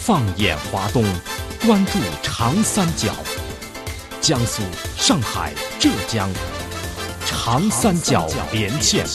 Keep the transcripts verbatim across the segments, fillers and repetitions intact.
放眼华东，关注长三角，江苏、上海、浙江，长三角连线。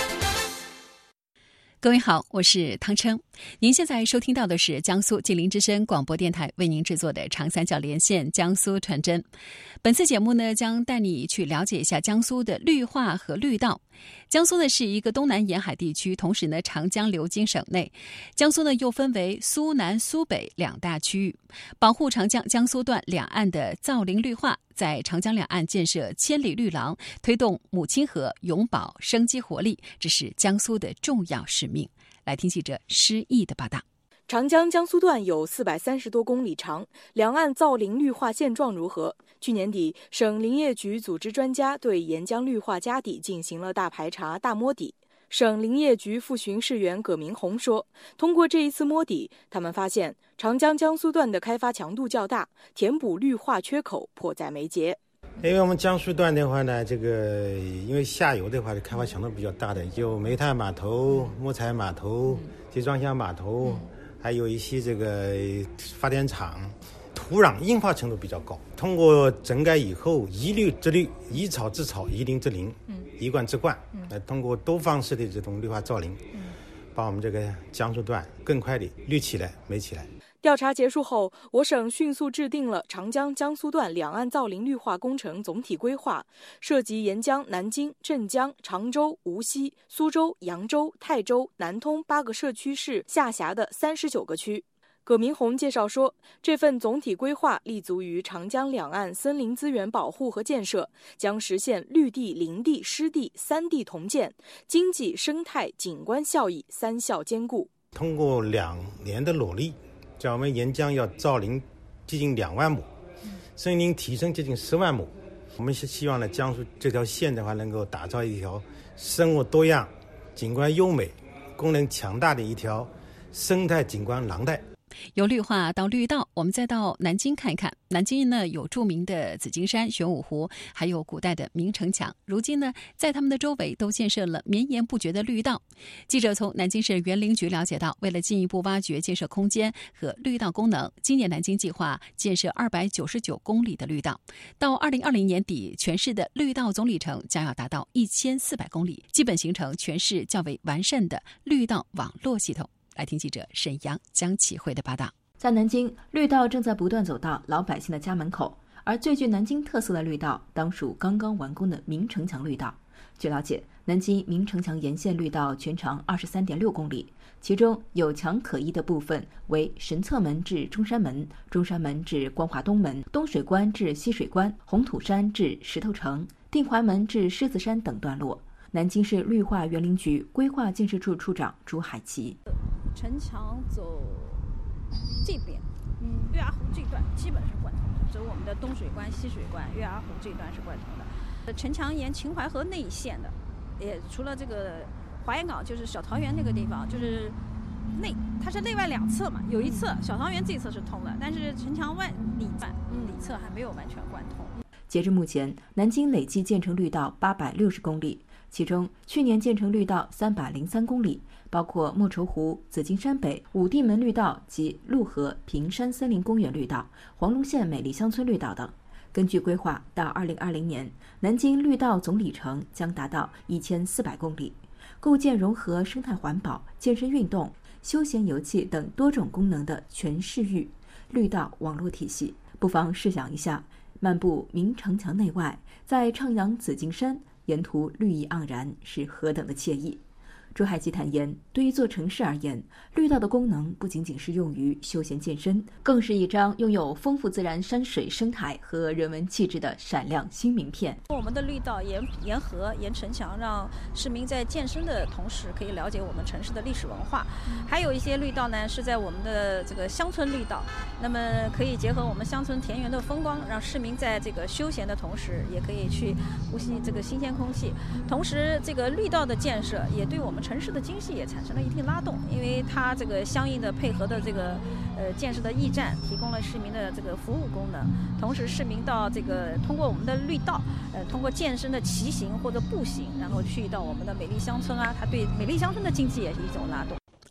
各位好，我是汤琛。您现在收听到的是江苏吉林之声广播电台为您制作的长三角连线江苏传真。本次节目呢，将带你去了解一下江苏的绿化和绿道。江苏呢是一个东南沿海地区，同时呢长江流经省内。江苏呢又分为苏南、苏北两大区域，保护长江江苏段两岸的造林绿化，在长江两岸建设千里绿廊，推动母亲河永葆生机活力，这是江苏的重要使命。来听记者施毅的报道。 长江江苏段有四百三十多公里长，两岸造林绿化现状如何？去年底，省林业局组织专家对沿江绿化家底进行了大排查、大摸底。省林业局副巡视员葛明红说，通过这一次摸底，他们发现长江江苏段的开发强度较大，填补绿化缺口迫在眉睫。 因为我们江苏段的话呢，这个因为下游的话开发强度比较大的，就煤炭码头、木材码头、集装箱码头，还有一些这个发电厂，土壤硬化程度比较高。通过整改以后，一绿治绿，一草治草，一林治林，一灌治灌，来通过多方式的这种绿化造林，把我们这个江苏段更快的绿起来、美起来。 调查结束后，我省迅速制定了长江江苏段两岸造林绿化工程总体规划，涉及沿江南京、镇江、常州、无锡、苏州、扬州、泰州、南通八个社区市下辖的三十九个区。葛明红介绍说，这份总体规划立足于长江两岸森林资源保护和建设，将实现绿地、林地、湿地三地同建，经济、生态、景观效益三效兼顾。 通过两年的努力，在我们沿江要造林接近两万亩，森林提升接近十万亩。我们是希望呢，江苏这条线的话，能够打造一条生物多样、景观优美、功能强大的一条生态景观廊带。 由绿化到绿道，我们再到南京看一看。南京呢有著名的紫金山、玄武湖，还有古代的明城墙。如今呢，在他们的周围都建设了绵延不绝的绿道。记者从南京市园林局了解到，为了进一步挖掘建设空间和绿道功能，今年南京计划建设二百九十九公里的绿道。到二零二零年底，全市的绿道总里程将要达到一千四百公里，基本形成全市较为完善的绿道网络系统。来听记者沈阳、江启慧的报道。 在南京，绿道正在不断走到老百姓的家门口，而最具南京特色的绿道当属刚刚完工的明城墙绿道。据了解，南京明城墙沿线绿道全长二十三点六公里，其中有墙可依的部分为神策门至中山门、中山门至光华东门、东水关至西水关、红土山至石头城、定淮门至狮子山等段落。南京市绿化园林局规划建设处处长朱海奇， 城墙走这边，嗯，月牙湖这段基本是贯通的，走我们的东水关、西水关、月牙湖这段是贯通的。城墙沿秦淮河内线的，也除了这个华严港，就是小桃园那个地方，就是内，它是内外两侧嘛，有一侧小桃园这一侧是通的，但是城墙外里半里侧还没有完全贯通。 截至目前，南京累计建成绿道八百六十公里。其中，去年建成绿道三百零三公里，包括莫愁湖、紫金山北、武地门绿道及陆河平山森林公园绿道、黄龙县美丽乡村绿道等。根据规划，到二零二零年，南京绿道总里程将达到一千四百公里，构建融合生态环保、健身运动、休闲游憩等多种功能的全市域绿道网络体系。不妨试想一下，漫步明城墙内外，在徜徉紫金山，沿途绿意盎然，是何等的惬意。朱海基坦言，对一座城市而言，绿道的功能不仅仅是用于休闲健身，更是一张拥有丰富自然山水生态和人文气质的闪亮新名片。 我们的绿道沿沿河、沿城墙，让市民在健身的同时可以了解我们城市的历史文化。还有一些绿道呢是在我们的这个乡村绿道，那么可以结合我们乡村田园的风光，让市民在这个休闲的同时，也可以去呼吸这个新鲜空气。同时，这个绿道的建设也对我们城市的经济也产生了一定拉动，因为它这个相应的配合的这个呃建设的驿站，提供了市民的这个服务功能。同时，市民到这个通过我们的绿道，呃，通过健身的骑行或者步行，然后去到我们的美丽乡村啊，它对美丽乡村的经济也是一种拉动。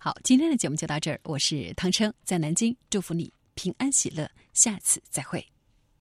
好，今天的节目就到这儿，我是汤生，在南京祝福你平安喜乐，下次再会。